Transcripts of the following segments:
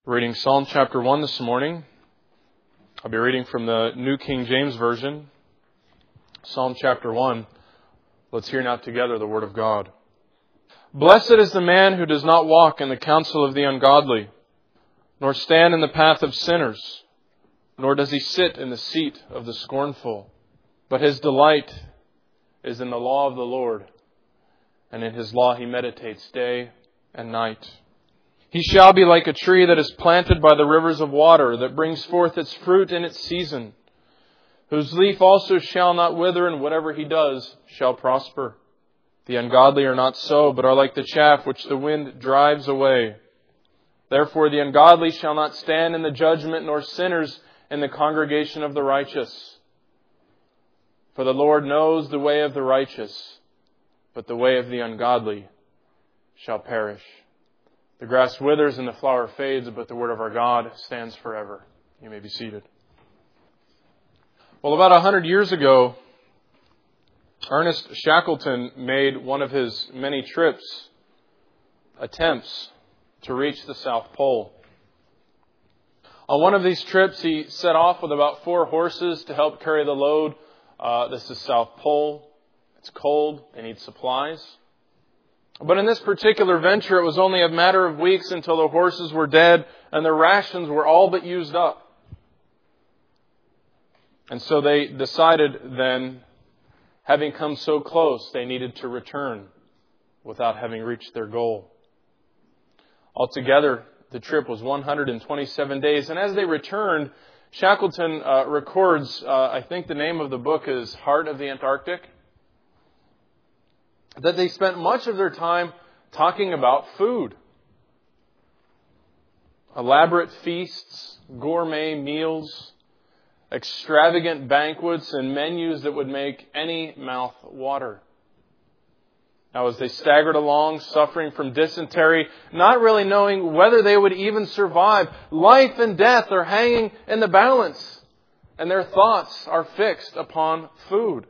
Reading Psalm chapter 1 this morning. I'll be reading from the New King James Version. Psalm chapter 1. Let's hear now together the Word of God. Blessed is the man who does not walk in the counsel of the ungodly, nor stand in the path of sinners, nor does he sit in the seat of the scornful. But his delight is in the law of the Lord, and in his law he meditates day and night. He shall be like a tree that is planted by the rivers of water, that brings forth its fruit in its season, whose leaf also shall not wither, and whatever he does shall prosper. The ungodly are not so, but are like the chaff which the wind drives away. Therefore the ungodly shall not stand in the judgment, nor sinners in the congregation of the righteous. For the Lord knows the way of the righteous, but the way of the ungodly shall perish. The grass withers and the flower fades, but the word of our God stands forever. You may be seated. Well, about 100 years ago, Ernest Shackleton made one of his many attempts to reach the South Pole. On one of these trips, he set off with about 4 horses to help carry the load. This is South Pole. It's cold. They need supplies. But in this particular venture, it was only a matter of weeks until the horses were dead and their rations were all but used up. And so they decided then, having come so close, they needed to return without having reached their goal. Altogether, the trip was 127 days. And as they returned, Shackleton records, I think the name of the book is Heart of the Antarctic, that they spent much of their time talking about food. Elaborate feasts, gourmet meals, extravagant banquets, and menus that would make any mouth water. Now, as they staggered along, suffering from dysentery, not really knowing whether they would even survive, life and death are hanging in the balance, and their thoughts are fixed upon food.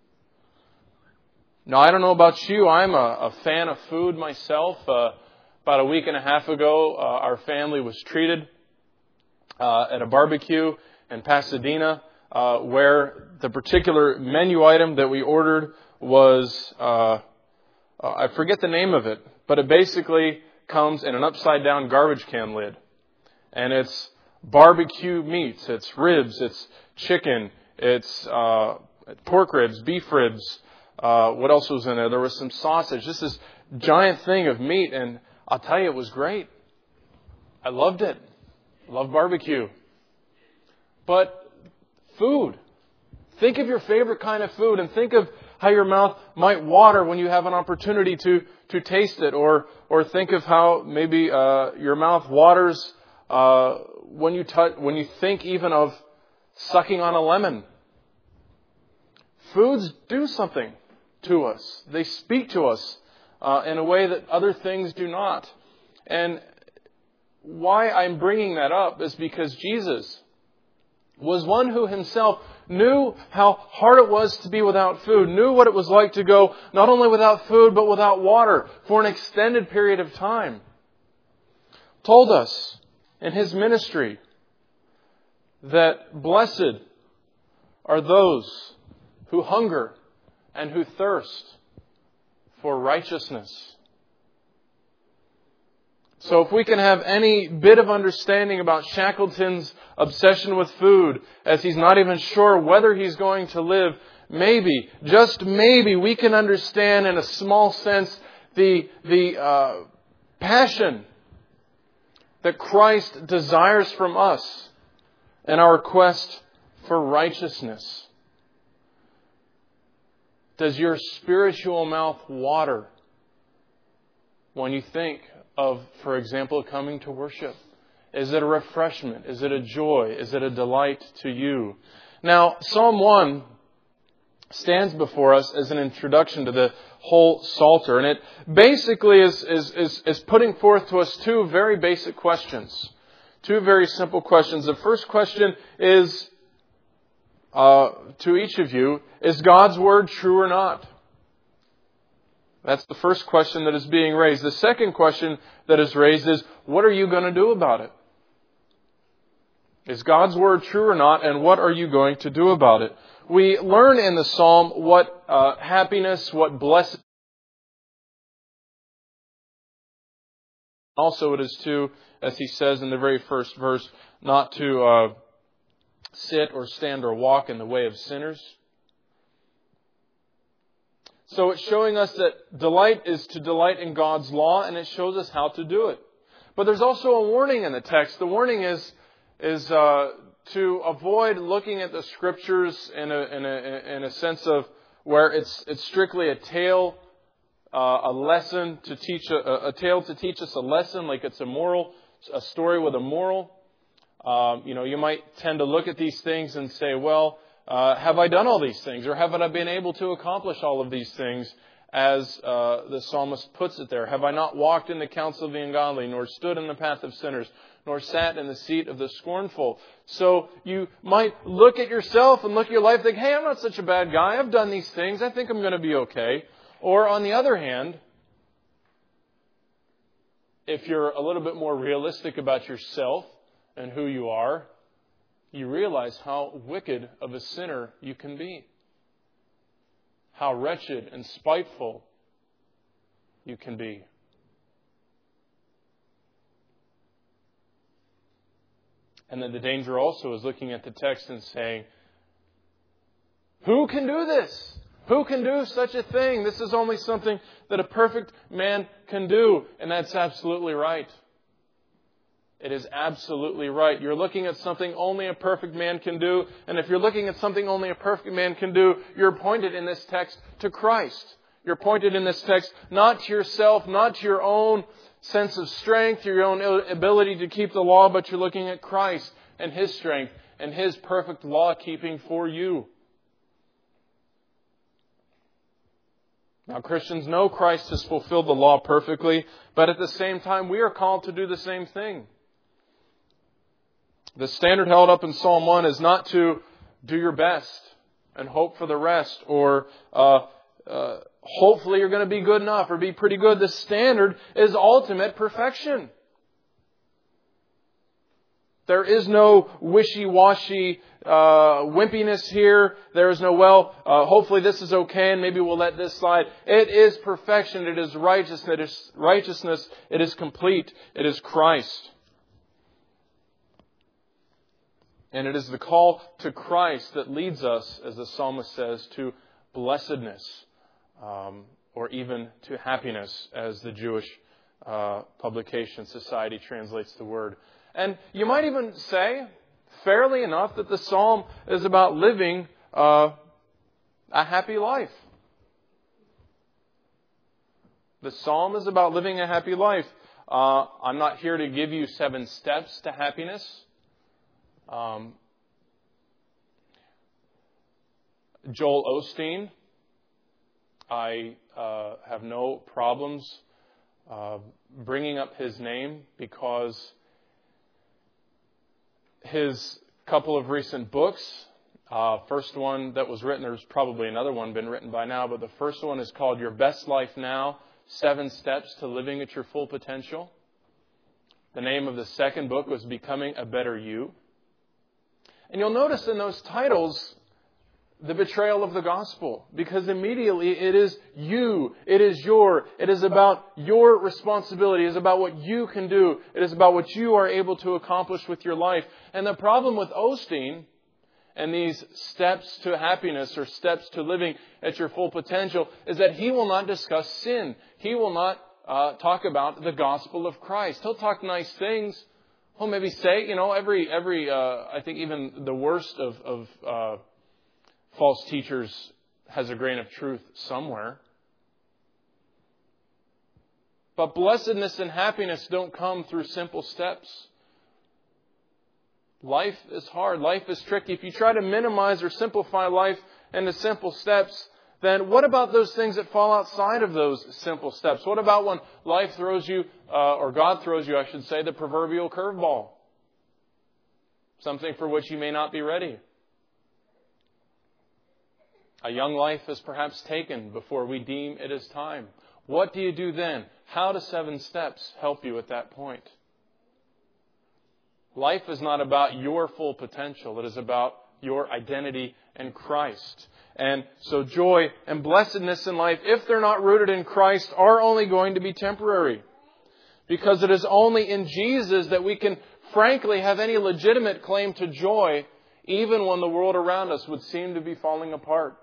Now, I don't know about you. I'm a fan of food myself. About a week and a half ago, our family was treated at a barbecue in Pasadena, where the particular menu item that we ordered was, I forget the name of it, but it basically comes in an upside-down garbage can lid. And it's barbecue meats, it's ribs, it's chicken, it's pork ribs, beef ribs. What else was in there? There was some sausage. Just this giant thing of meat. And I'll tell you, it was great. I loved it. Love barbecue. But food. Think of your favorite kind of food and think of how your mouth might water when you have an opportunity to taste it. Or think of how maybe your mouth waters when you think even of sucking on a lemon. Foods do something to us. They speak to us in a way that other things do not. And why I'm bringing that up is because Jesus was one who himself knew how hard it was to be without food, knew what it was like to go not only without food but without water for an extended period of time. Told us in his ministry that blessed are those who hunger and who thirst for righteousness. So if we can have any bit of understanding about Shackleton's obsession with food, as he's not even sure whether he's going to live, maybe, just maybe, we can understand in a small sense the passion that Christ desires from us in our quest for righteousness. Does your spiritual mouth water when you think of, for example, coming to worship? Is it a refreshment? Is it a joy? Is it a delight to you? Now, Psalm 1 stands before us as an introduction to the whole Psalter. And it basically is putting forth to us 2 very basic questions. 2 very simple questions. The first question is, to each of you, is God's Word true or not? That's the first question that is being raised. The second question that is raised is, what are you going to do about it? Is God's Word true or not, and what are you going to do about it? We learn in the Psalm what happiness, what blessing. Also it is to, as he says in the very first verse, not to sit or stand or walk in the way of sinners. So it's showing us that delight is to delight in God's law, and it shows us how to do it. But there's also a warning in the text. The warning is to avoid looking at the Scriptures in a sense of where it's strictly a tale, a lesson to teach a tale to teach us a lesson, like it's a story with a moral. You might tend to look at these things and say, well, have I done all these things, or haven't I been able to accomplish all of these things? As the psalmist puts it there, have I not walked in the counsel of the ungodly, nor stood in the path of sinners, nor sat in the seat of the scornful? So you might look at yourself and look at your life and think, hey, I'm not such a bad guy. I've done these things. I think I'm going to be okay. Or on the other hand, if you're a little bit more realistic about yourself and who you are, you realize how wicked of a sinner you can be. How wretched and spiteful you can be. And then the danger also is looking at the text and saying, who can do this? Who can do such a thing? This is only something that a perfect man can do. And that's absolutely right. It is absolutely right. You're looking at something only a perfect man can do. And if you're looking at something only a perfect man can do, you're pointed in this text to Christ. You're pointed in this text not to yourself, not to your own sense of strength, your own ability to keep the law, but you're looking at Christ and His strength and His perfect law-keeping for you. Now, Christians know Christ has fulfilled the law perfectly, but at the same time, we are called to do the same thing. The standard held up in Psalm 1 is not to do your best and hope for the rest, or hopefully you're going to be good enough or be pretty good. The standard is ultimate perfection. There is no wishy-washy wimpiness here. There is no, hopefully this is okay and maybe we'll let this slide. It is perfection. It is righteousness. It is complete. It is Christ. And it is the call to Christ that leads us, as the psalmist says, to blessedness, or even to happiness, as the Jewish publication Society translates the word. And you might even say, fairly enough, that the psalm is about living a happy life. The psalm is about living a happy life. I'm not here to give you 7 steps to happiness. Joel Osteen, I have no problems bringing up his name because his couple of recent books, first one that was written, there's probably another one been written by now, but the first one is called Your Best Life Now, 7 Steps to Living at Your Full Potential. The name of the second book was Becoming a Better You. And you'll notice in those titles the betrayal of the gospel, because immediately it is you, it is about your responsibility, it is about what you can do, it is about what you are able to accomplish with your life. And the problem with Osteen and these steps to happiness or steps to living at your full potential is that he will not discuss sin. He will not talk about the gospel of Christ. He'll talk nice things. He'll maybe say, I think even the worst of false teachers has a grain of truth somewhere. But blessedness and happiness don't come through simple steps. Life is hard. Life is tricky. If you try to minimize or simplify life into simple steps, then what about those things that fall outside of those simple steps? What about when life throws you, or God throws you, I should say, the proverbial curveball? Something for which you may not be ready. A young life is perhaps taken before we deem it is time. What do you do then? How do 7 steps help you at that point? Life is not about your full potential. It is about your identity in Christ. And so joy and blessedness in life, if they're not rooted in Christ, are only going to be temporary. Because it is only in Jesus that we can frankly have any legitimate claim to joy, even when the world around us would seem to be falling apart.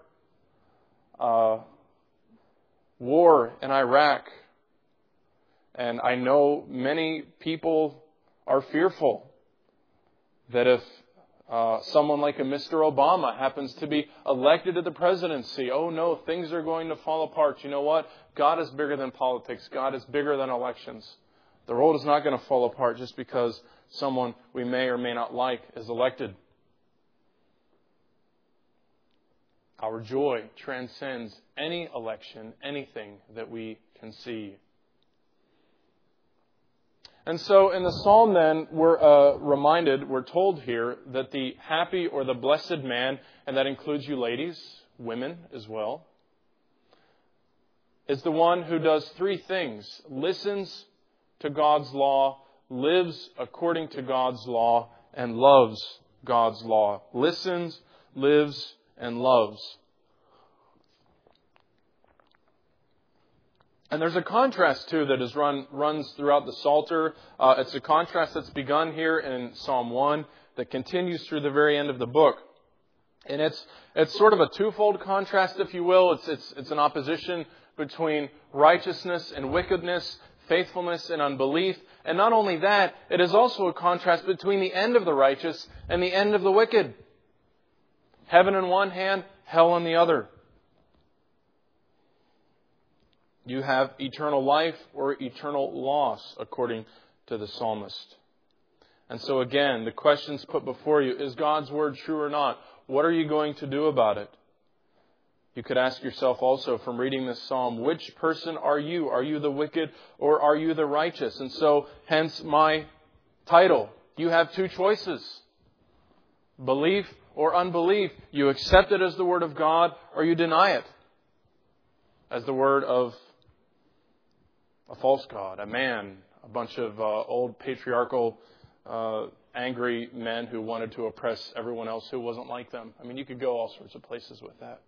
War in Iraq. And I know many people are fearful that if someone like a Mr. Obama happens to be elected to the presidency, oh no, things are going to fall apart. You know what? God is bigger than politics. God is bigger than elections. The world is not going to fall apart just because someone we may or may not like is elected. Our joy transcends any election, anything that we can see. And so in the psalm then, we're told here that the happy or the blessed man, and that includes you ladies, women as well, is the one who does three things: listens to God's law, lives according to God's law, and loves God's law. Listens, lives, and loves. And there's a contrast, too, that runs throughout the Psalter. It's a contrast that's begun here in Psalm 1 that continues through the very end of the book. And it's sort of a twofold contrast, if you will. It's an opposition between righteousness and wickedness, faithfulness and unbelief. And not only that, it is also a contrast between the end of the righteous and the end of the wicked. Heaven in one hand, hell in the other. You have eternal life or eternal loss, according to the psalmist. And so again, the question's put before you: is God's word true or not? What are you going to do about it? You could ask yourself also from reading this psalm, which person are you? Are you the wicked or are you the righteous? And so, hence my title. You have two choices: belief or unbelief. You accept it as the word of God, or you deny it as the word of a false god, a man, a bunch of old patriarchal, angry men who wanted to oppress everyone else who wasn't like them. I mean, you could go all sorts of places with that.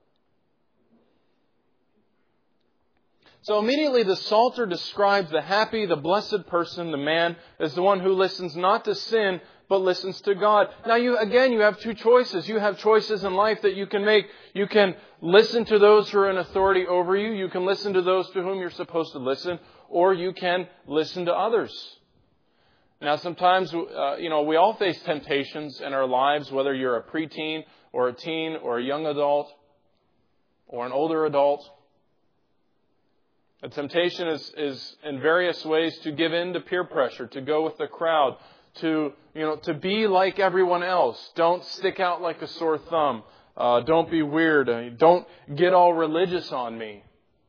So immediately the Psalter describes the happy, the blessed person, the man, as the one who listens not to sin, but listens to God. Now you have two choices. You have choices in life that you can make. You can listen to those who are in authority over you. You can listen to those to whom you're supposed to listen. Or you can listen to others. Now sometimes, we all face temptations in our lives, whether you're a preteen or a teen or a young adult or an older adult. The temptation is in various ways to give in to peer pressure, to go with the crowd, to be like everyone else. Don't stick out like a sore thumb. Don't be weird. Don't get all religious on me.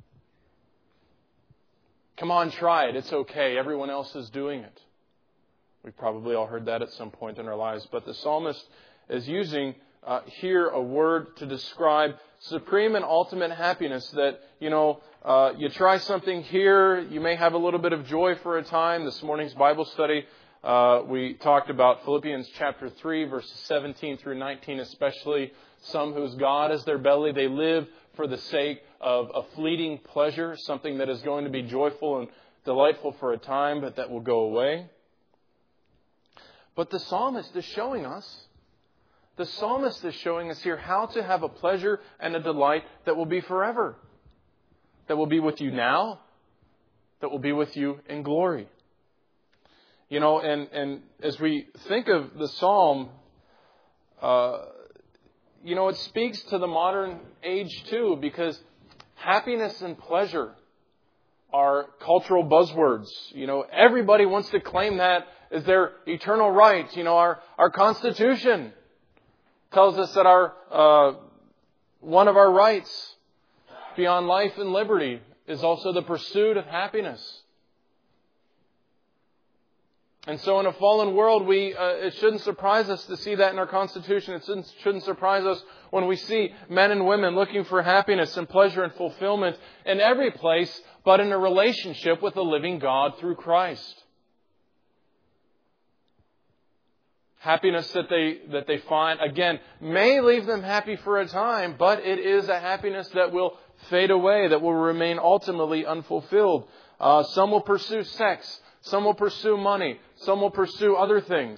Come on, try it. It's okay. Everyone else is doing it. We've probably all heard that at some point in our lives. But the psalmist is using here a word to describe supreme and ultimate happiness that, you try something here, you may have a little bit of joy for a time. This morning's Bible study, we talked about Philippians chapter 3, verses 17 through 19 especially. Some whose God is their belly, they live for the sake of a fleeting pleasure, something that is going to be joyful and delightful for a time, but that will go away. But the psalmist is showing us here how to have a pleasure and a delight that will be forever. That will be with you now. That will be with you in glory. And as we think of the psalm, it speaks to the modern age too, because happiness and pleasure are cultural buzzwords. Everybody wants to claim that as their eternal right. Our Constitution tells us that one of our rights beyond life and liberty is also the pursuit of happiness. And so in a fallen world, it shouldn't surprise us to see that in our Constitution. It shouldn't surprise us when we see men and women looking for happiness and pleasure and fulfillment in every place, but in a relationship with the living God through Christ. Happiness that they find, again, may leave them happy for a time, but it is a happiness that will fade away, that will remain ultimately unfulfilled. Some will pursue sex. Some will pursue money. Some will pursue other things.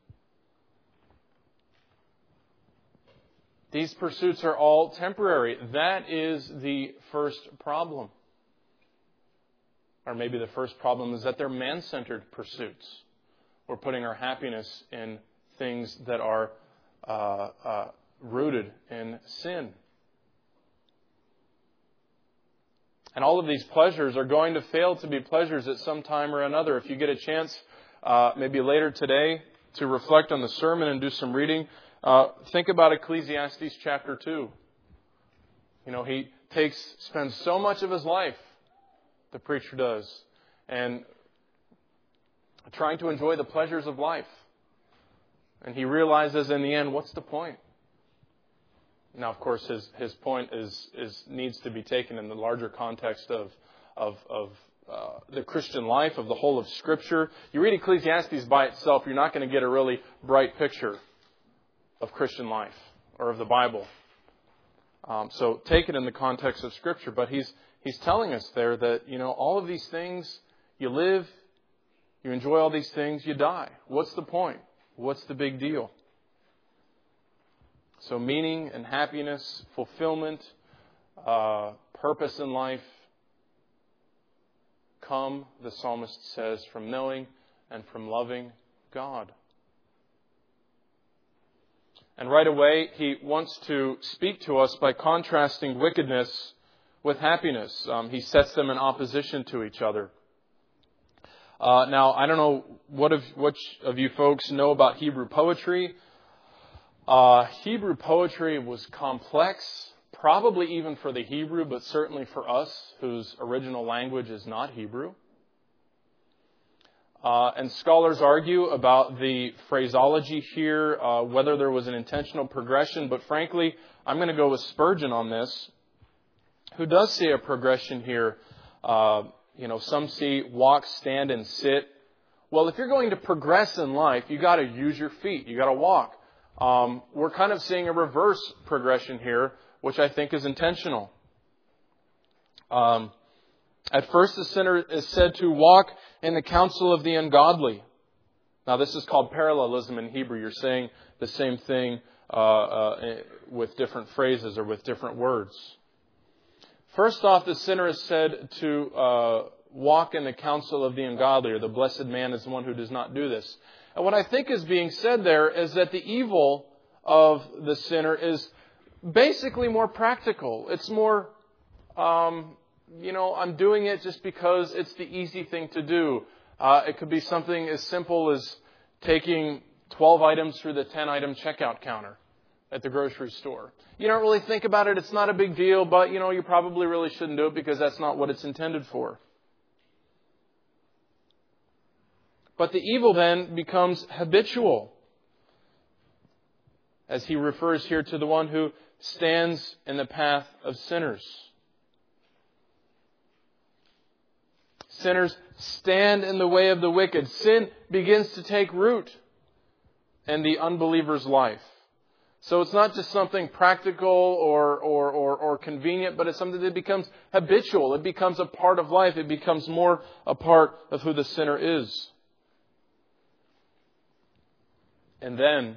These pursuits are all temporary. That is the first problem. Or maybe the first problem is that they're man-centered pursuits. We're putting our happiness in things that are rooted in sin. And all of these pleasures are going to fail to be pleasures at some time or another. If you get a chance, maybe later today, to reflect on the sermon and do some reading, think about Ecclesiastes chapter 2. You know, he spends so much of his life, the preacher does, and trying to enjoy the pleasures of life. And he realizes in the end, what's the point? Now, of course, his point needs to be taken in the larger context of the Christian life, of the whole of Scripture. You read Ecclesiastes by itself, you're not going to get a really bright picture of Christian life or of the Bible. So take it in the context of Scripture. But he's telling us there that, you know, all of these things, you live, you enjoy all these things, you die. What's the point? What's the big deal? So meaning and happiness, fulfillment, purpose in life come, the psalmist says, from knowing and from loving God. And right away, he wants to speak to us by contrasting wickedness with happiness. He sets them in opposition to each other. Now, I don't know which of you folks know about Hebrew poetry. Hebrew poetry was complex, probably even for the Hebrew, but certainly for us, whose original language is not Hebrew. And scholars argue about the phraseology here, whether there was an intentional progression. But frankly, I'm going to go with Spurgeon on this, who does see a progression here. Some see walk, stand, and sit. Well, if you're going to progress in life, you got to use your feet. You got to walk. We're kind of seeing a reverse progression here, which I think is intentional. At first, the sinner is said to walk in the counsel of the ungodly. Now, this is called parallelism in Hebrew. You're saying the same thing with different phrases or with different words. First off, the sinner is said to walk in the counsel of the ungodly, or the blessed man is the one who does not do this. And what I think is being said there is that the evil of the sinner is basically more practical. It's more, I'm doing it just because it's the easy thing to do. It could be something as simple as taking 12 items through the 10-item checkout counter at the grocery store. You don't really think about it. It's not a big deal, but, you probably really shouldn't do it because that's not what it's intended for. But the evil then becomes habitual, as he refers here to the one who stands in the path of sinners. Sinners stand in the way of the wicked. Sin begins to take root in the unbeliever's life. So it's not just something practical or convenient, but it's something that becomes habitual. It becomes a part of life. It becomes more a part of who the sinner is. And then,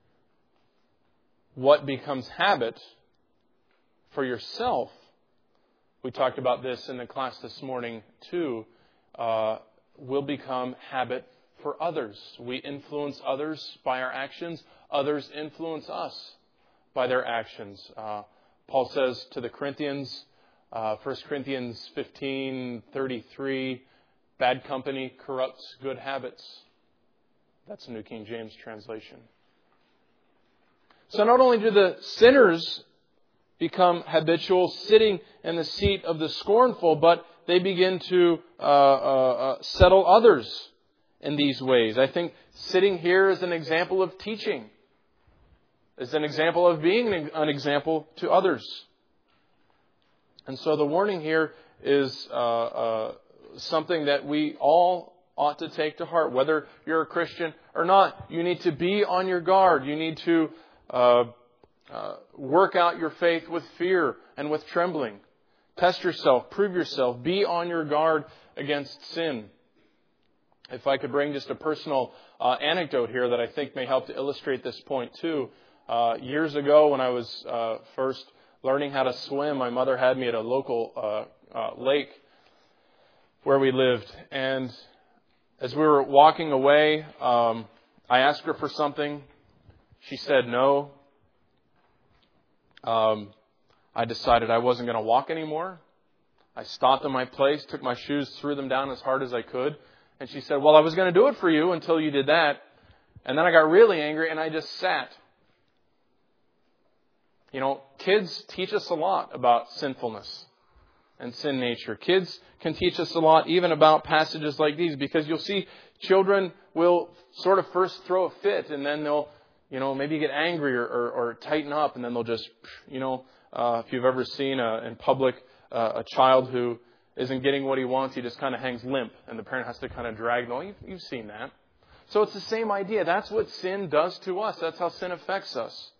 what becomes habit for yourself, we talked about this in the class this morning too, will become habit for others. We influence others by our actions. Others influence us by their actions. Paul says to the Corinthians, 1 Corinthians 15:33, bad company corrupts good habits. That's the New King James translation. So not only do the sinners become habitual, sitting in the seat of the scornful, but they begin to settle others in these ways. I think sitting here is an example of teaching. It's an example of being an example to others. And so the warning here is something that we all ought to take to heart. Whether you're a Christian or not, you need to be on your guard. You need to work out your faith with fear and with trembling. Test yourself, prove yourself, be on your guard against sin. If I could bring just a personal anecdote here that I think may help to illustrate this point too. Years ago when I was first learning how to swim, my mother had me at a local lake where we lived. And as we were walking away, I asked her for something. She said no. I decided I wasn't going to walk anymore. I stopped in my place, took my shoes, threw them down as hard as I could. And she said, well, I was going to do it for you until you did that. And then I got really angry and I just sat. You know, kids teach us a lot about sinfulness and sin nature. Kids can teach us a lot even about passages like these, because you'll see children will sort of first throw a fit and then they'll, maybe get angry or tighten up, and then they'll just, if you've ever seen in public a child who isn't getting what he wants, he just kind of hangs limp and the parent has to kind of drag them. Oh, you've seen that. So it's the same idea. That's what sin does to us. That's how sin affects us.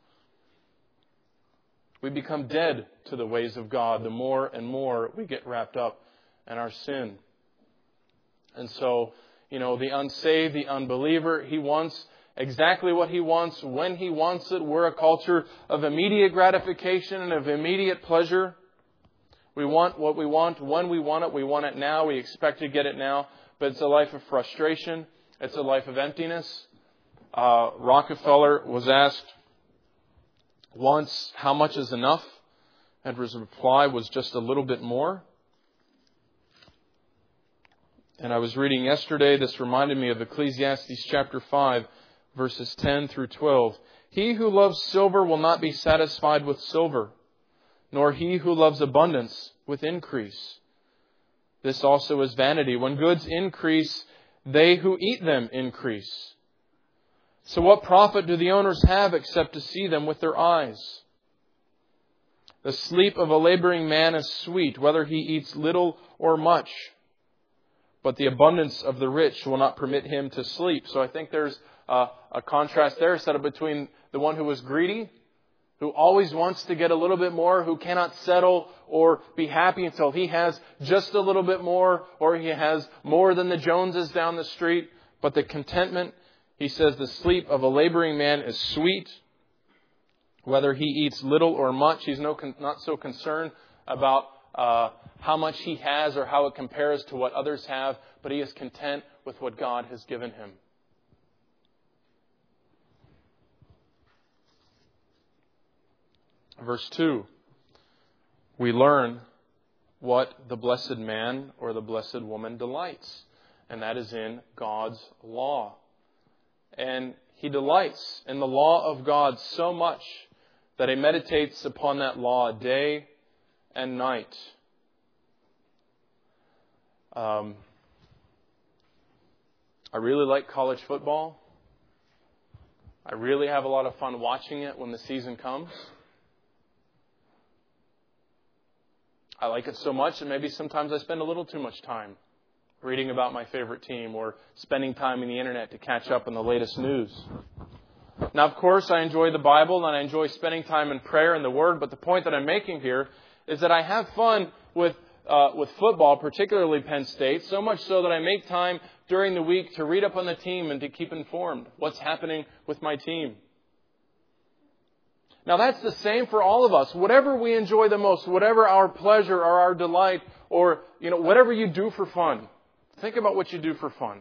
We become dead to the ways of God the more and more we get wrapped up in our sin. And so, the unsaved, the unbeliever, he wants exactly what he wants when he wants it. We're a culture of immediate gratification and of immediate pleasure. We want what we want when we want it. We want it now. We expect to get it now. But it's a life of frustration. It's a life of emptiness. Rockefeller was asked once, how much is enough? And his reply was just a little bit more. And I was reading yesterday, this reminded me of Ecclesiastes chapter 5, verses 10 through 12. He who loves silver will not be satisfied with silver, nor he who loves abundance with increase. This also is vanity. When goods increase, they who eat them increase. So what profit do the owners have except to see them with their eyes? The sleep of a laboring man is sweet, whether he eats little or much. But the abundance of the rich will not permit him to sleep. So I think there's a contrast there set up between the one who is greedy, who always wants to get a little bit more, who cannot settle or be happy until he has just a little bit more, or he has more than the Joneses down the street. But the contentment, he says, the sleep of a laboring man is sweet, whether he eats little or much. He's not so concerned about how much he has or how it compares to what others have, but he is content with what God has given him. Verse 2, we learn what the blessed man or the blessed woman delights, and that is in God's law. And he delights in the law of God so much that he meditates upon that law day and night. I really like college football. I really have a lot of fun watching it when the season comes. I like it so much that maybe sometimes I spend a little too much time reading about my favorite team or spending time in the internet to catch up on the latest news. Now, of course, I enjoy the Bible and I enjoy spending time in prayer and the Word, but the point that I'm making here is that I have fun with football, particularly Penn State, so much so that I make time during the week to read up on the team and to keep informed what's happening with my team. Now that's the same for all of us. Whatever we enjoy the most, whatever our pleasure or our delight, or whatever you do for fun. Think about what you do for fun.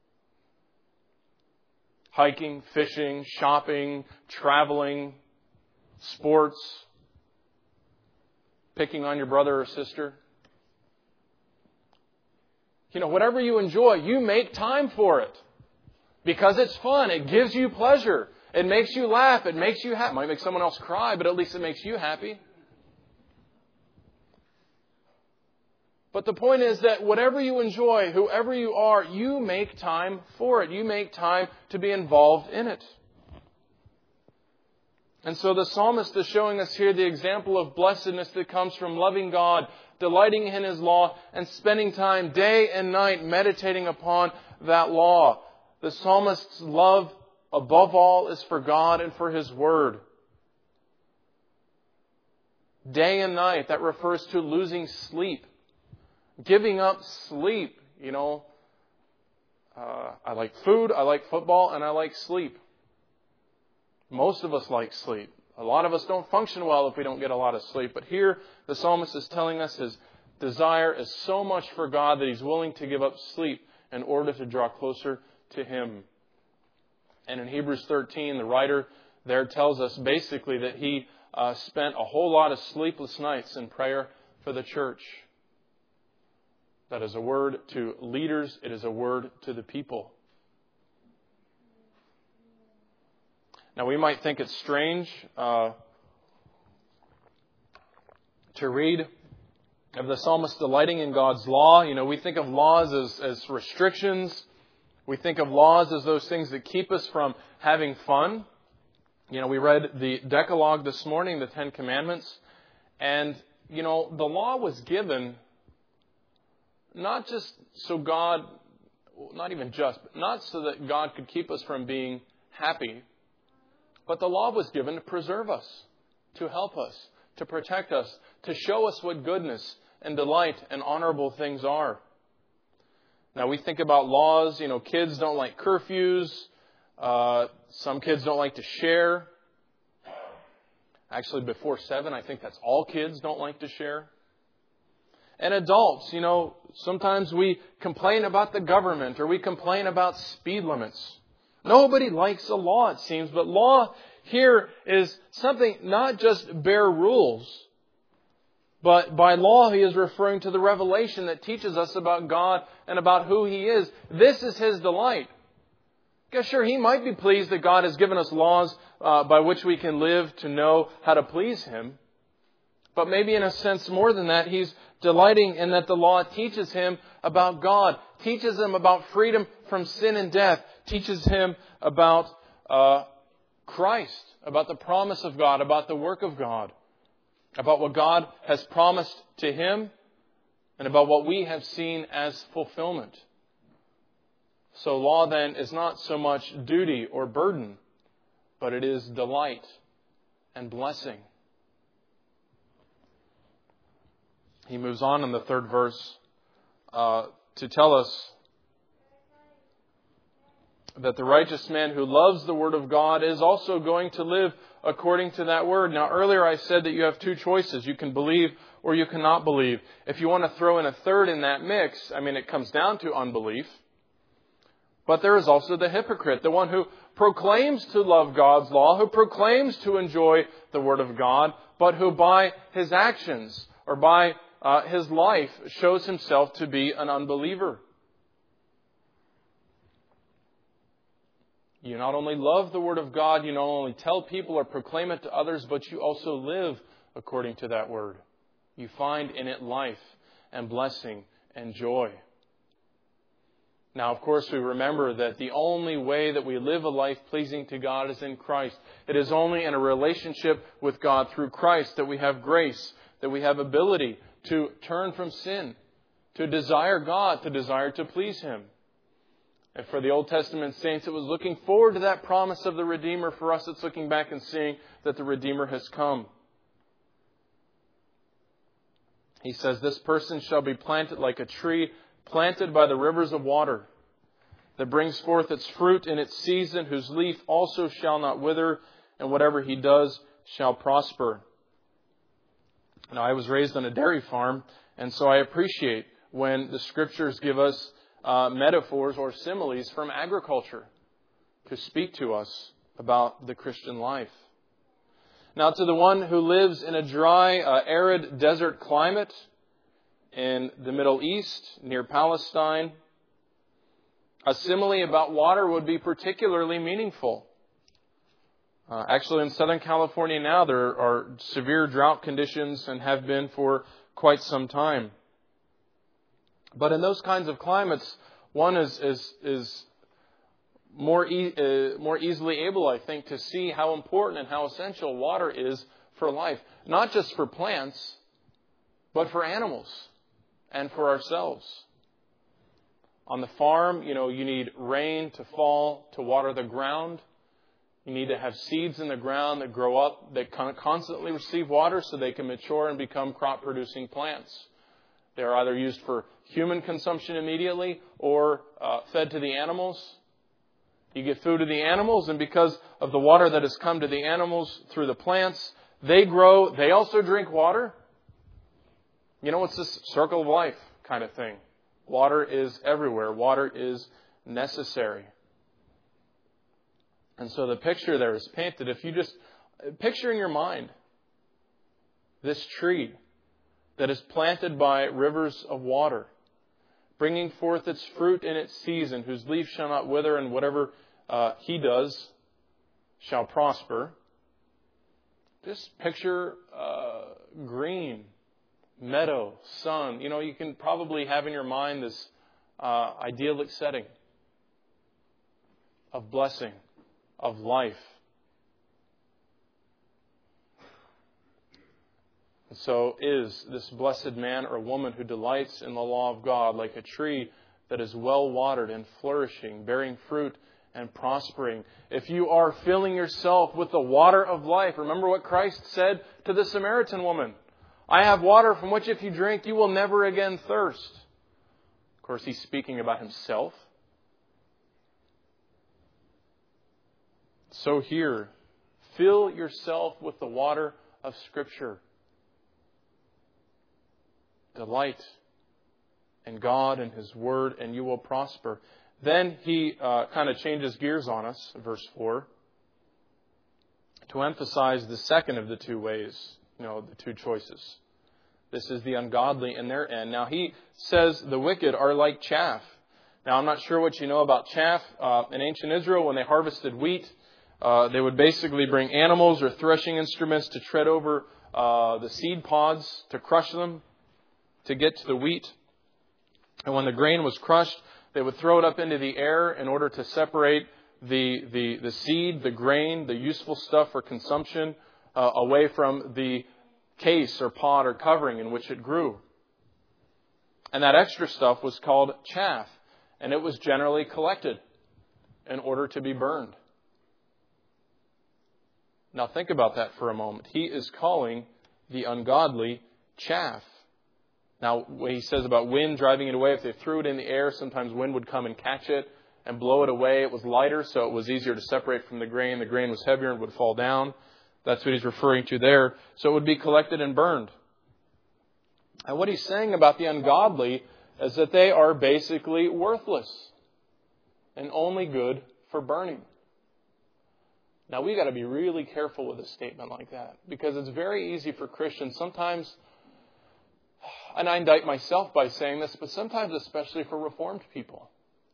Hiking, fishing, shopping, traveling, sports, picking on your brother or sister. Whatever you enjoy, you make time for it. Because it's fun. It gives you pleasure. It makes you laugh. It makes you happy. It might make someone else cry, but at least it makes you happy. But the point is that whatever you enjoy, whoever you are, you make time for it. You make time to be involved in it. And so the psalmist is showing us here the example of blessedness that comes from loving God, delighting in His law, and spending time day and night meditating upon that law. The psalmist's love above all is for God and for His Word. Day and night, that refers to losing sleep. Giving up sleep. I like food, I like football, and I like sleep. Most of us like sleep. A lot of us don't function well if we don't get a lot of sleep. But here, the psalmist is telling us his desire is so much for God that he's willing to give up sleep in order to draw closer to Him. And in Hebrews 13, the writer there tells us basically that he spent a whole lot of sleepless nights in prayer for the church. That is a word to leaders. It is a word to the people. Now, we might think it's strange to read of the psalmist delighting in God's law. We think of laws as restrictions. We think of laws as those things that keep us from having fun. We read the Decalogue this morning, the Ten Commandments. And, the law was given not just so God, not even just, but not so that God could keep us from being happy, but the law was given to preserve us, to help us, to protect us, to show us what goodness and delight and honorable things are. Now, we think about laws. Kids don't like curfews. Some kids don't like to share. Actually, before 7, I think that's all kids don't like to share. And adults, sometimes we complain about the government or we complain about speed limits. Nobody likes a law, it seems, but law here is something not just bare rules, but by law he is referring to the revelation that teaches us about God and about who He is. This is His delight. Sure, He might be pleased that God has given us laws by which we can live to know how to please Him. But maybe in a sense more than that, He's delighting in that the law teaches him about God, teaches him about freedom from sin and death, teaches him about Christ, about the promise of God, about the work of God, about what God has promised to him, and about what we have seen as fulfillment. So law then is not so much duty or burden, but it is delight and blessing. He moves on in the 3rd verse to tell us that the righteous man who loves the Word of God is also going to live according to that Word. Now, earlier I said that you have 2 choices. You can believe or you cannot believe. If you want to throw in a third in that mix, it comes down to unbelief. But there is also the hypocrite, the one who proclaims to love God's law, who proclaims to enjoy the Word of God, but who by his actions or by his life shows himself to be an unbeliever. You not only love the Word of God, you not only tell people or proclaim it to others, but you also live according to that Word. You find in it life and blessing and joy. Now, of course, we remember that the only way that we live a life pleasing to God is in Christ. It is only in a relationship with God through Christ that we have grace, that we have ability to turn from sin, to desire God, to desire to please Him. And for the Old Testament saints, it was looking forward to that promise of the Redeemer. For us, it's looking back and seeing that the Redeemer has come. He says, "This person shall be planted like a tree planted by the rivers of water, that brings forth its fruit in its season, whose leaf also shall not wither, and whatever he does shall prosper." Now, I was raised on a dairy farm, and so I appreciate when the Scriptures give us metaphors or similes from agriculture to speak to us about the Christian life. Now, to the one who lives in a dry, arid desert climate in the Middle East, near Palestine, a simile about water would be particularly meaningful. Actually, in Southern California now, there are severe drought conditions and have been for quite some time. But in those kinds of climates, one is more easily able, I think, to see how important and how essential water is for life. Not just for plants, but for animals and for ourselves. On the farm, you need rain to fall to water the ground. You need to have seeds in the ground that grow up, that constantly receive water so they can mature and become crop-producing plants. They are either used for human consumption immediately or fed to the animals. You give food to the animals, and because of the water that has come to the animals through the plants, they grow. They also drink water. It's this circle of life kind of thing. Water is everywhere. Water is necessary. And so the picture there is painted. If you just picture in your mind this tree that is planted by rivers of water, bringing forth its fruit in its season, whose leaf shall not wither, and whatever he does shall prosper. Just picture green, meadow, sun. You can probably have in your mind this idyllic setting of blessing, of life. And so is this blessed man or woman who delights in the law of God like a tree that is well watered and flourishing, bearing fruit and prospering. If you are filling yourself with the water of life, remember what Christ said to the Samaritan woman. I have water from which if you drink, you will never again thirst. Of course, he's speaking about himself. So here, fill yourself with the water of Scripture. Delight in God and His Word, and you will prosper. Then he kind of changes gears on us, verse 4, to emphasize the second of the two ways, the two choices. This is the ungodly in their end. Now he says the wicked are like chaff. Now I'm not sure what you know about chaff. In ancient Israel, when they harvested wheat, they would basically bring animals or threshing instruments to tread over the seed pods, to crush them, to get to the wheat. And when the grain was crushed, they would throw it up into the air in order to separate the seed, the grain, the useful stuff for consumption, away from the case or pod or covering in which it grew. And that extra stuff was called chaff, and it was generally collected in order to be burned. Now think about that for a moment. He is calling the ungodly chaff. Now, what he says about wind driving it away, if they threw it in the air, sometimes wind would come and catch it and blow it away. It was lighter, so it was easier to separate from the grain. The grain was heavier and would fall down. That's what he's referring to there. So it would be collected and burned. And what he's saying about the ungodly is that they are basically worthless and only good for burning. Now, we've got to be really careful with a statement like that, because it's very easy for Christians sometimes, and I indict myself by saying this, but sometimes especially for Reformed people.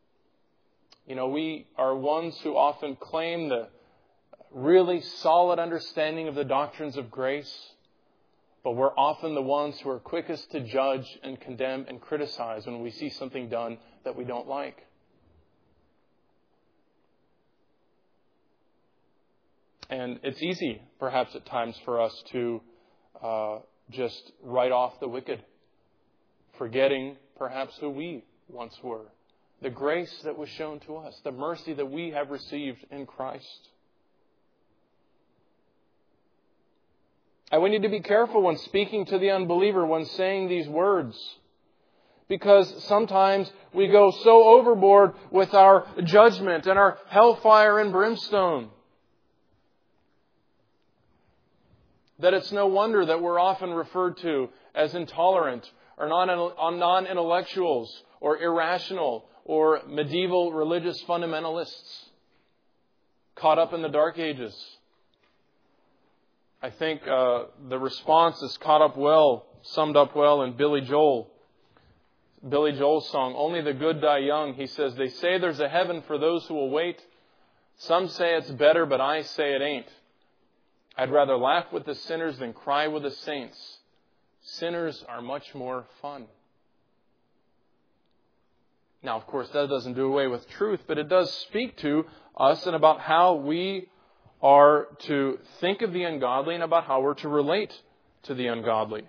We are ones who often claim the really solid understanding of the doctrines of grace, but we're often the ones who are quickest to judge and condemn and criticize when we see something done that we don't like. And it's easy, perhaps at times, for us to just write off the wicked, forgetting perhaps who we once were, the grace that was shown to us, the mercy that we have received in Christ. And we need to be careful when speaking to the unbeliever, when saying these words, because sometimes we go so overboard with our judgment and our hellfire and brimstone that it's no wonder that we're often referred to as intolerant or non-intellectuals or irrational or medieval religious fundamentalists caught up in the Dark Ages. I think the response is summed up well in Billy Joel's song, Only the Good Die Young. He says, they say there's a heaven for those who will wait. Some say it's better, but I say it ain't. I'd rather laugh with the sinners than cry with the saints. Sinners are much more fun. Now, of course, that doesn't do away with truth, but it does speak to us and about how we are to think of the ungodly and about how we're to relate to the ungodly.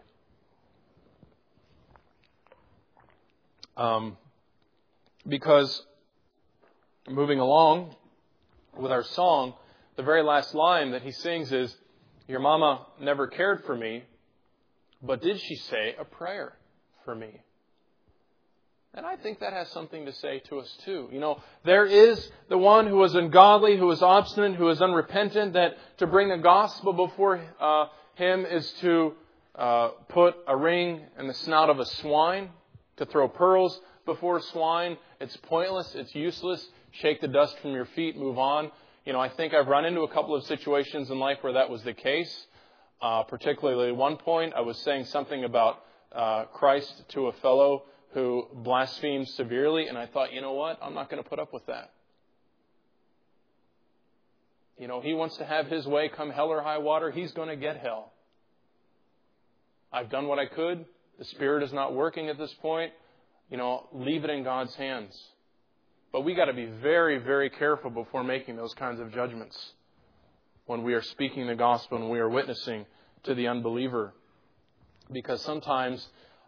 Because moving along with our song, the very last line that he sings is, "Your mama never cared for me, but did she say a prayer for me?" And I think that has something to say to us too. There is the one who is ungodly, who is obstinate, who is unrepentant, that to bring the gospel before him is to put a ring in the snout of a swine, to throw pearls before swine. It's pointless. It's useless. Shake the dust from your feet. Move on. I think I've run into a couple of situations in life where that was the case. Particularly at one point, I was saying something about Christ to a fellow who blasphemed severely, and I thought, you know what? I'm not going to put up with that. He wants to have his way come hell or high water. He's going to get hell. I've done what I could. The Spirit is not working at this point. Leave it in God's hands. But we got to be very, very careful before making those kinds of judgments when we are speaking the gospel and we are witnessing to the unbeliever. Because sometimes,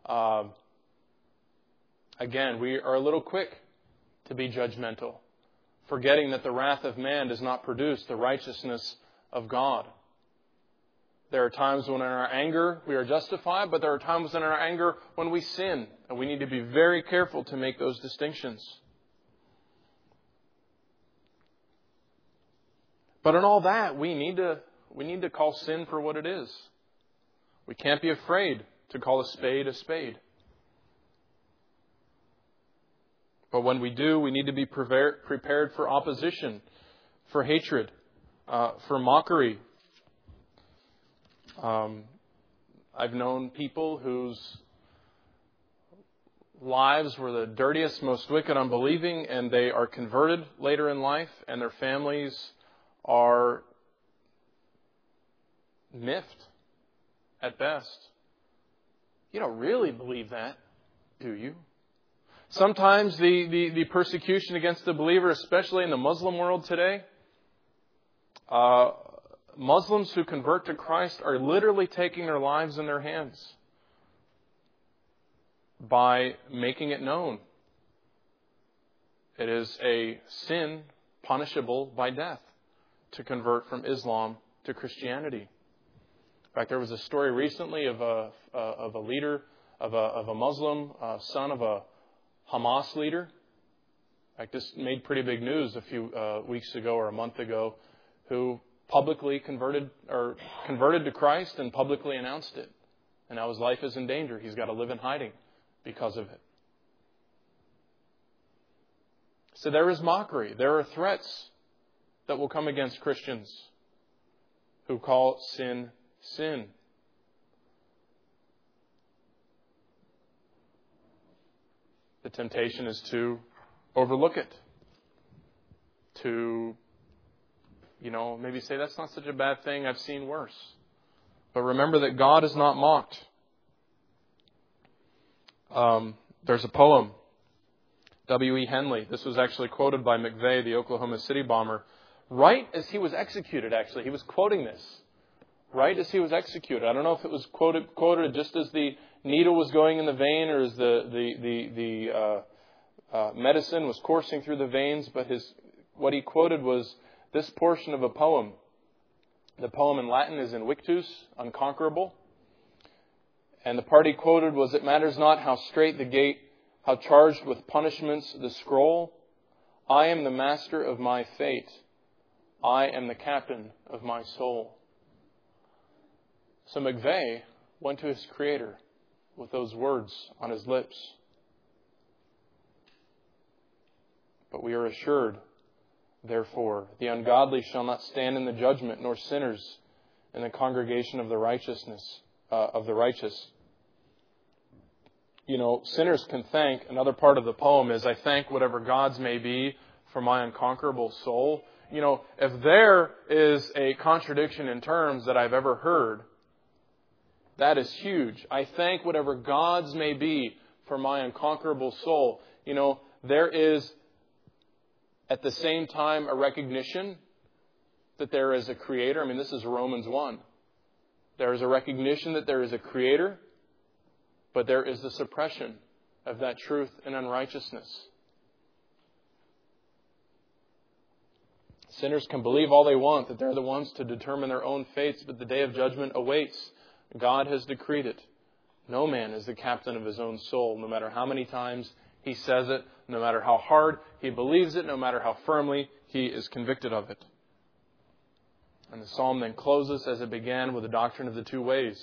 again, we are a little quick to be judgmental, forgetting that the wrath of man does not produce the righteousness of God. There are times when in our anger we are justified, but there are times in our anger when we sin. And we need to be very careful to make those distinctions. But in all that, we need to call sin for what it is. We can't be afraid to call a spade a spade. But when we do, we need to be prepared for opposition, for hatred, for mockery. I've known people whose lives were the dirtiest, most wicked, unbelieving, and they are converted later in life, and their families are miffed at best. You don't really believe that, do you? Sometimes the persecution against the believer, especially in the Muslim world today, Muslims who convert to Christ are literally taking their lives in their hands by making it known. It is a sin punishable by death to convert from Islam to Christianity. In fact, there was a story recently of a leader, of a Muslim son of a Hamas leader. In fact, this made pretty big news a few weeks ago or a month ago, who publicly converted to Christ and publicly announced it. And now his life is in danger. He's got to live in hiding because of it. So there is mockery. There are threats that will come against Christians who call sin, sin. The temptation is to overlook it. To, maybe say, that's not such a bad thing. I've seen worse. But remember that God is not mocked. There's a poem, W.E. Henley. This was actually quoted by McVeigh, the Oklahoma City bomber, right as he was executed, actually. He was quoting this right as he was executed. I don't know if it was quoted just as the needle was going in the vein or as the medicine was coursing through the veins, but what he quoted was this portion of a poem. The poem in Latin is Invictus, unconquerable. And the part he quoted was, "It matters not how straight the gate, how charged with punishments the scroll. I am the master of my fate. I am the captain of my soul." So McVeigh went to his Creator with those words on his lips. But we are assured, therefore, the ungodly shall not stand in the judgment, nor sinners in the congregation of the righteous. Sinners can thank, another part of the poem is, I thank whatever gods may be for my unconquerable soul. If there is a contradiction in terms that I've ever heard, that is huge. I thank whatever gods may be for my unconquerable soul. There is at the same time a recognition that there is a Creator. This is Romans 1. There is a recognition that there is a Creator, but there is the suppression of that truth and unrighteousness. Sinners can believe all they want that they're the ones to determine their own fates, but the day of judgment awaits. God has decreed it. No man is the captain of his own soul, no matter how many times he says it, no matter how hard he believes it, no matter how firmly he is convicted of it. And the psalm then closes as it began with the doctrine of the two ways.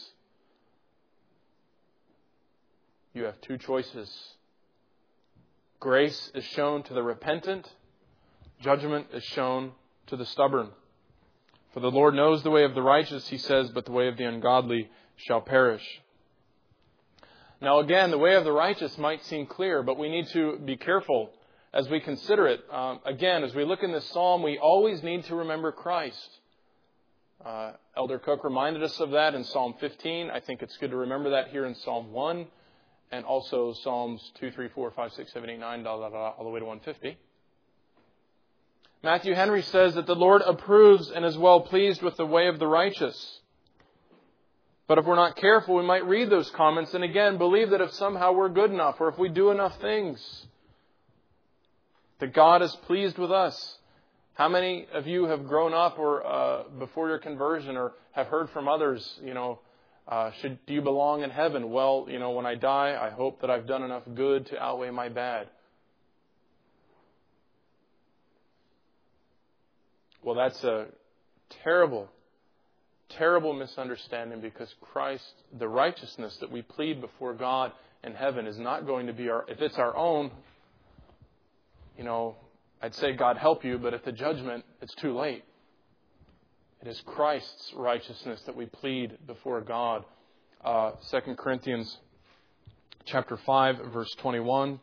You have two choices. Grace is shown to the repentant. Judgment is shown to the stubborn. For the Lord knows the way of the righteous, he says, but the way of the ungodly shall perish. Now again, the way of the righteous might seem clear, but we need to be careful as we consider it. Again, as we look in this psalm, we always need to remember Christ. Elder Cook reminded us of that in Psalm 15. I think it's good to remember that here in Psalm 1 and also Psalms 2, 3, 4, 5, 6, 7, 8, 9, all the way to 150. Matthew Henry says that the Lord approves and is well pleased with the way of the righteous. But if we're not careful, we might read those comments and again believe that if somehow we're good enough or if we do enough things, that God is pleased with us. How many of you have grown up or before your conversion or have heard from others, do you belong in heaven? Well, when I die, I hope that I've done enough good to outweigh my bad. Well, that's a terrible, terrible misunderstanding because Christ, the righteousness that we plead before God in heaven is not going to be if it's our own, I'd say God help you, but at the judgment, it's too late. It is Christ's righteousness that we plead before God. 2 Corinthians chapter 5, verse 21.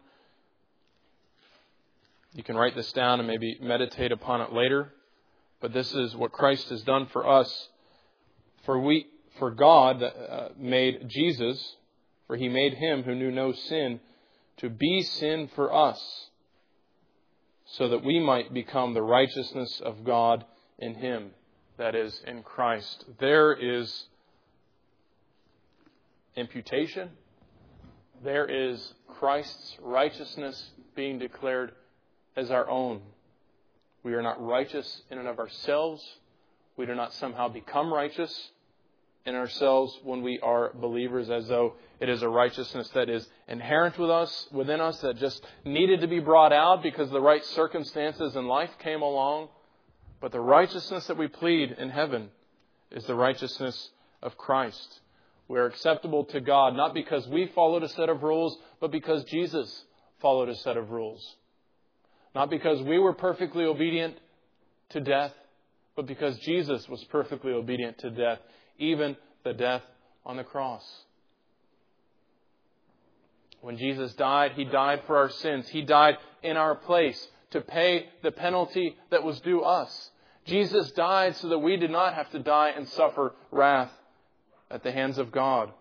You can write this down and maybe meditate upon it later. But this is what Christ has done for us. For God made Jesus, for He made Him who knew no sin, to be sin for us, so that we might become the righteousness of God in Him, that is, in Christ. There is imputation. There is Christ's righteousness being declared as our own. We are not righteous in and of ourselves. We do not somehow become righteous in ourselves when we are believers, as though it is a righteousness that is inherent within us, that just needed to be brought out because the right circumstances in life came along. But the righteousness that we plead in heaven is the righteousness of Christ. We are acceptable to God, not because we followed a set of rules, but because Jesus followed a set of rules. Not because we were perfectly obedient to death, but because Jesus was perfectly obedient to death, even the death on the cross. When Jesus died, He died for our sins. He died in our place to pay the penalty that was due us. Jesus died so that we did not have to die and suffer wrath at the hands of God.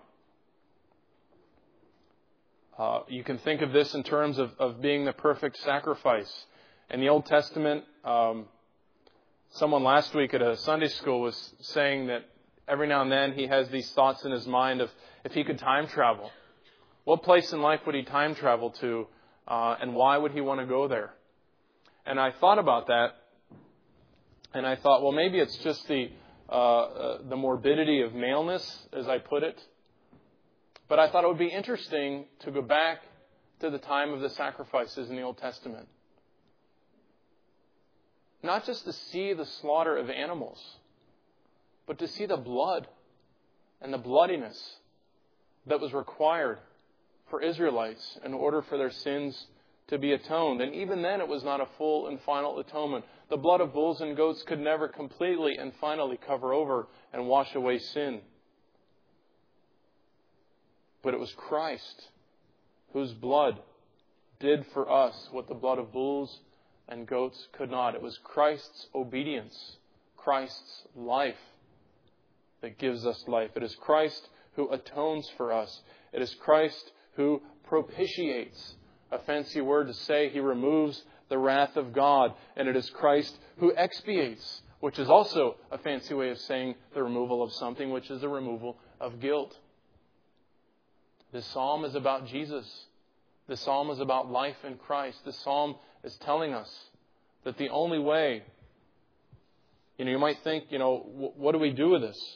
You can think of this in terms of being the perfect sacrifice. In the Old Testament, someone last week at a Sunday school was saying that every now and then he has these thoughts in his mind of if he could time travel. What place in life would he time travel to, and why would he want to go there? And I thought about that, and I thought, well, maybe it's just the morbidity of maleness, as I put it. But I thought it would be interesting to go back to the time of the sacrifices in the Old Testament. Not just to see the slaughter of animals, but to see the blood and the bloodiness that was required for Israelites in order for their sins to be atoned. And even then, it was not a full and final atonement. The blood of bulls and goats could never completely and finally cover over and wash away sin. But it was Christ whose blood did for us what the blood of bulls and goats could not. It was Christ's obedience, Christ's life that gives us life. It is Christ who atones for us. It is Christ who propitiates, a fancy word to say He removes the wrath of God. And it is Christ who expiates, which is also a fancy way of saying the removal of something, which is the removal of guilt. This psalm is about Jesus. This psalm is about life in Christ. This psalm is telling us that the only way You might think, what do we do with this?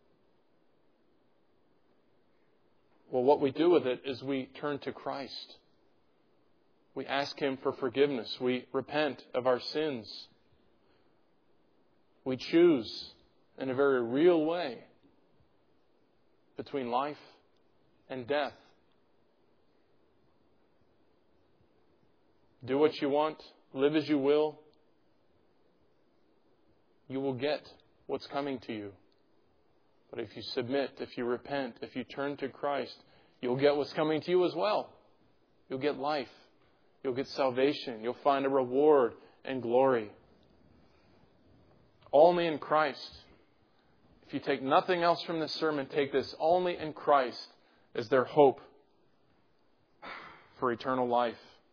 Well, what we do with it is we turn to Christ. We ask Him for forgiveness. We repent of our sins. We choose in a very real way between life and death. Do what you want, live as you will. You will get what's coming to you. But if you submit, if you repent, if you turn to Christ, you'll get what's coming to you as well. You'll get life. You'll get salvation. You'll find a reward and glory. Only in Christ. If you take nothing else from this sermon, take this. Only in Christ is there hope for eternal life.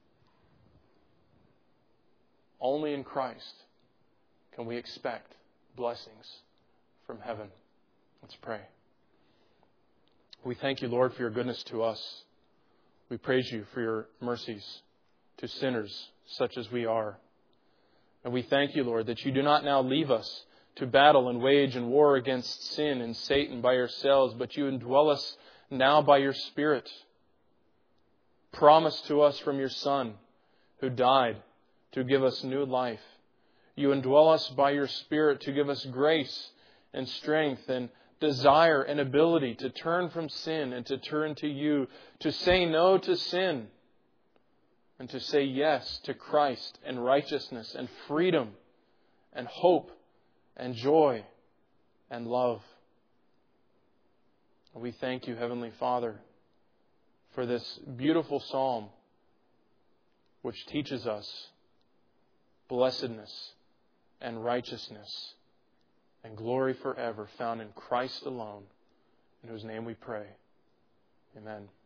Only in Christ can we expect blessings from heaven. Let's pray. We thank you, Lord, for your goodness to us. We praise you for your mercies to sinners such as we are. And we thank you, Lord, that you do not now leave us to battle and wage and war against sin and Satan by ourselves, but you indwell us now by your Spirit. Promised to us from your Son, who died to give us new life. You indwell us by your Spirit to give us grace and strength and desire and ability to turn from sin and to turn to you, to say no to sin and to say yes to Christ and righteousness and freedom and hope and joy and love. We thank you, Heavenly Father, for this beautiful psalm which teaches us blessedness and righteousness and glory forever found in Christ alone, in whose name we pray. Amen.